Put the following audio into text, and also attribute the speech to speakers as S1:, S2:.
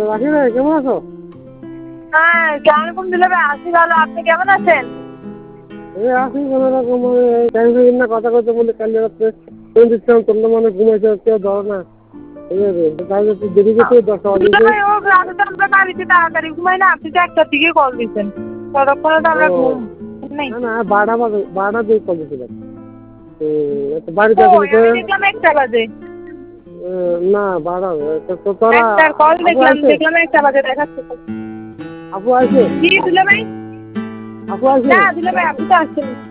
S1: রাখি রে, কেমন আছো?
S2: হ্যাঁ, কেমন দিলে ভাই? আছি ভালো। আপনি কেমন আছেন?
S1: এই আছি কোনো রকম। টাইম না কথা কইতে বলে কাল রাত্রে ফোন দিচ্ছিলাম, তোর মানে ঘুমাইছে, কেউ ধরো না। ঠিক আছে, তাই একটু দেরি করতে 10টা
S2: দিলে
S1: বাজে।
S2: ভাই, ও রাতে তো আমরা বাড়িতে তাড়াতাড়ি ঘুমাই না। আপনি তো 1টার দিকে কল দিচ্ছেন, ততক্ষণে তো
S1: ও
S2: আমরা ঘুম নেই।
S1: না না, 12টা দিয়ে কল দিয়েছিলাম। বাড়িতে
S2: ও
S1: আসেনি তো।
S2: আমি দেখলাম 1টা বাজে।
S1: না 12 তো তোরা।
S2: 1টার কল
S1: আপু
S2: দেখলাম
S1: আইছে?
S2: 1টা বাজে দেখাচ্ছে।
S1: আপু আইছে?
S2: কি দিলে ভাই?
S1: আপু আইছে?
S2: না দিলে ভাই, আপনি তো আসছেন।